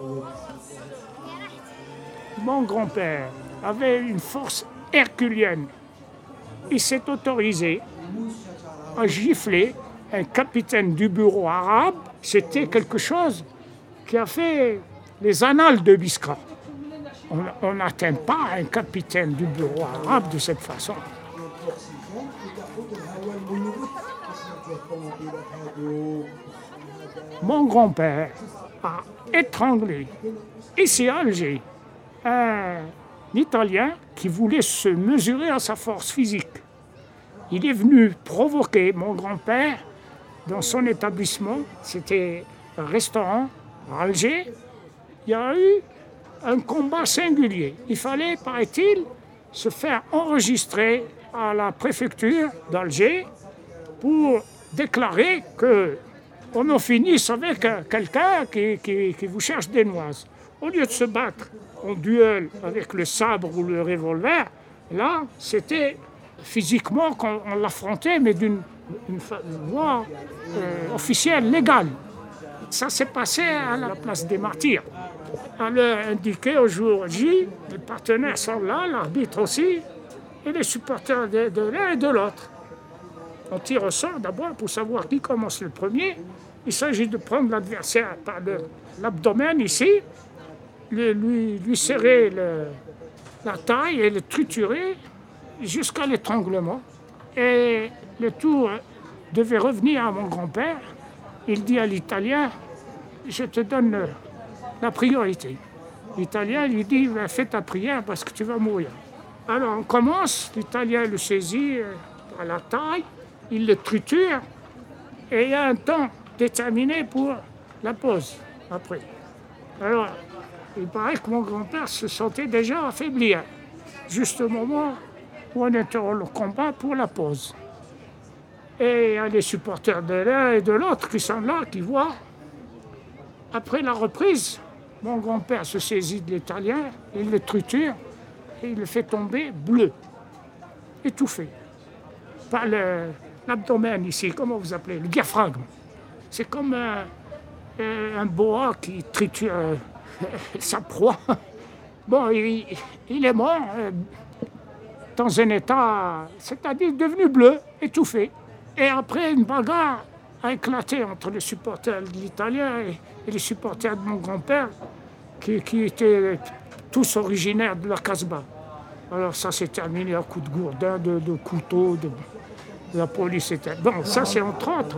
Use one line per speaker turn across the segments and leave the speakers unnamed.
Mon grand-père avait une force herculienne. Il s'est autorisé à gifler un capitaine du bureau arabe. C'était quelque chose qui a fait les annales de Biskra. On n'atteint pas un capitaine du bureau arabe de cette façon. Mon grand-père a étranglé, ici à Alger, un Italien qui voulait se mesurer à sa force physique. Il est venu provoquer mon grand-père dans son établissement. C'était un restaurant à Alger. Il y a eu un combat singulier. Il fallait, paraît-il, se faire enregistrer à la préfecture d'Alger pour déclarer qu'on en finisse avec quelqu'un qui vous cherche des noises. Au lieu de se battre en duel avec le sabre ou le revolver, là, c'était physiquement qu'on l'affrontait, mais d'une voie officielle, légale. Ça s'est passé à la place des martyrs. À l'heure indiquée, au jour J, les partenaires sont là, l'arbitre aussi, et les supporters de l'un et de l'autre. On tire au sort d'abord pour savoir qui commence le premier. Il s'agit de prendre l'adversaire par l'abdomen ici, lui serrer la taille et le triturer jusqu'à l'étranglement. Et le tour devait revenir à mon grand-père. Il dit à l'Italien, je te donne la priorité. L'Italien lui dit, fais ta prière parce que tu vas mourir. Alors on commence, l'Italien le saisit par la taille, il le triture, et il y a un temps déterminé pour la pause après. Alors, il paraît que mon grand-père se sentait déjà affaibli, juste au moment où on interrompt le combat pour la pause. Et il y a les supporters de l'un et de l'autre qui sont là, qui voient. Après la reprise, mon grand-père se saisit de l'Italien, il le triture et il le fait tomber bleu, étouffé, par l'abdomen ici, comment vous appelez, le diaphragme. C'est comme un boa qui triture sa proie. Bon, il est mort dans un état, c'est-à-dire devenu bleu, étouffé. Et après, une bagarre a éclaté entre les supporters de l'Italien et les supporters de mon grand-père, qui étaient tous originaires de la Casbah. Alors ça s'est terminé à coups de gourdin, de couteau, de la police était... Bon, ça c'est entre autres.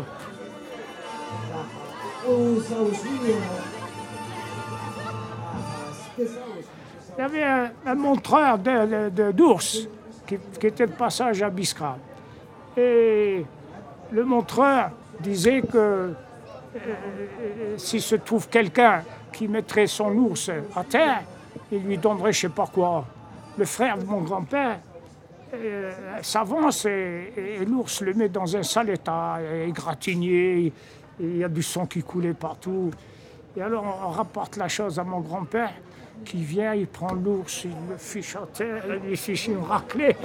Il y avait un montreur d'ours qui était de passage à Biskra. Et le montreur disait que s'il se trouve quelqu'un qui mettrait son ours à terre, il lui donnerait je ne sais pas quoi. Le frère de mon grand-père s'avance et l'ours le met dans un sale état, égratigné, il y a du sang qui coulait partout. Et alors on rapporte la chose à mon grand-père qui vient, il prend l'ours, il le fiche à terre, il lui fiche une raclée.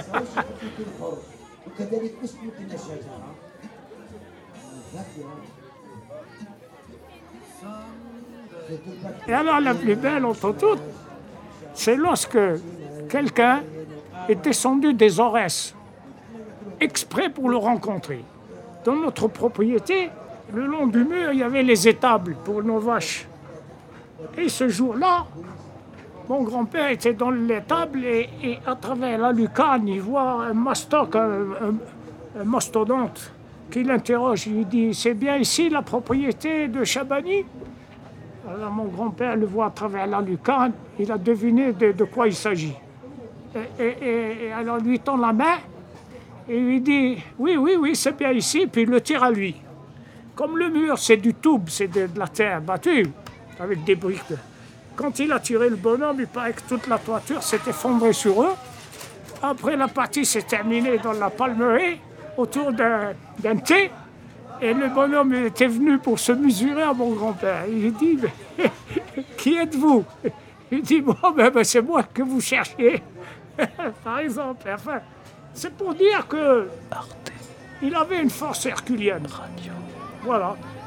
Et alors la plus belle entre toutes, c'est lorsque quelqu'un est descendu des Aurès, exprès pour le rencontrer. Dans notre propriété, le long du mur, il y avait les étables pour nos vaches. Et ce jour-là, mon grand-père était dans l'étable et à travers la lucarne, il voit un mastoc, un mastodonte, qui l'interroge. Il lui dit « C'est bien ici la propriété de Chabani ?» Alors mon grand-père le voit à travers la lucarne, il a deviné de quoi il s'agit. Et alors il lui tend la main et il lui dit « Oui, c'est bien ici », puis il le tire à lui. Comme le mur, c'est du toub, c'est de la terre battue, avec des briques. Quand il a tiré le bonhomme, il paraît que toute la toiture s'est effondrée sur eux. Après, la partie s'est terminée dans la palmeraie, autour d'un thé. Et le bonhomme était venu pour se mesurer à mon grand-père. Il dit « Qui êtes-vous » Il dit « Bon, c'est moi que vous cherchiez. » Par exemple, enfin, c'est pour dire que il avait une force herculienne. Voilà.